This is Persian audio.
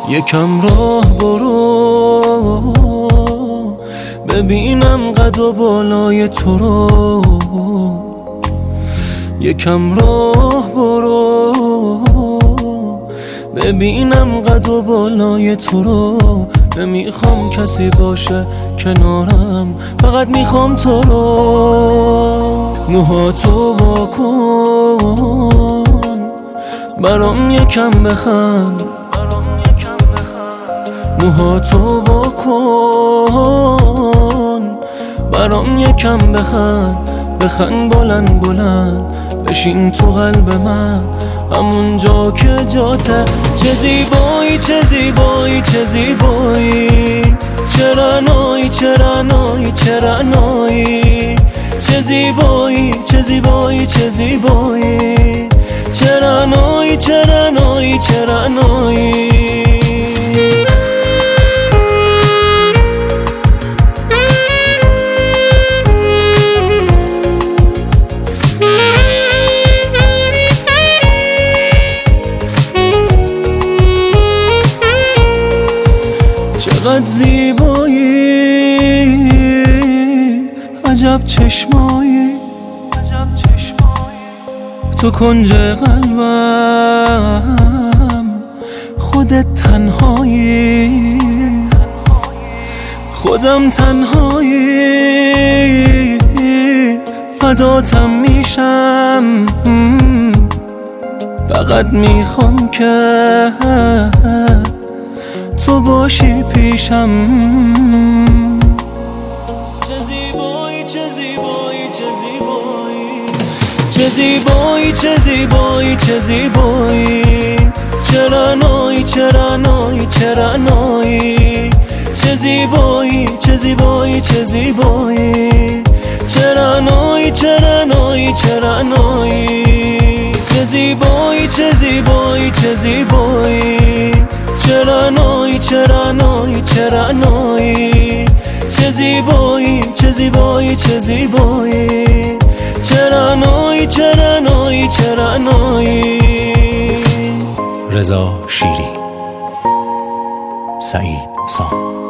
یکم راه برو ببینم قد و بالای تو رو. یکم راه برو ببینم قد و بالای تو رو. نمیخوام کسی باشه کنارم، فقط میخوام تو رو. موهاتو واکن برام یکم بخند، موهاتو واکن برام یکم بخند بلند بلند بشین تو قلب من همون جا که جاته. چه زیبایی چه زیبایی چه زیبایی، چرا نایی چرا نایی چرا نایی. چه زیبایی چه زیبایی چه زیبایی، چرا نایی چرا نایی چرا نایی. چقدر زیبایی، عجب چشمایی، تو کنج قلبم خودت تنهایی، خودم تنهایی، فداتم میشم، فقط میخوام که تو باشی پیشم. چه زیبایی چه زیبایی چه زیبایی، چه زیبایی چه زیبایی چه زیبایی، چرا نایی چرا نایی چرا نایی. چه زیبایی چه زیبایی چه زیبایی، چرا نایی چرا نایی چرا نایی. چه زیبایی چه زیبایی چه زیبایی، چرا نایی چرا نایی چرا نایی. چه زیبایی چه زیبایی چه زیبایی، چرا نایی چرا نایی چرا نایی. رضا شیری، سعید سام.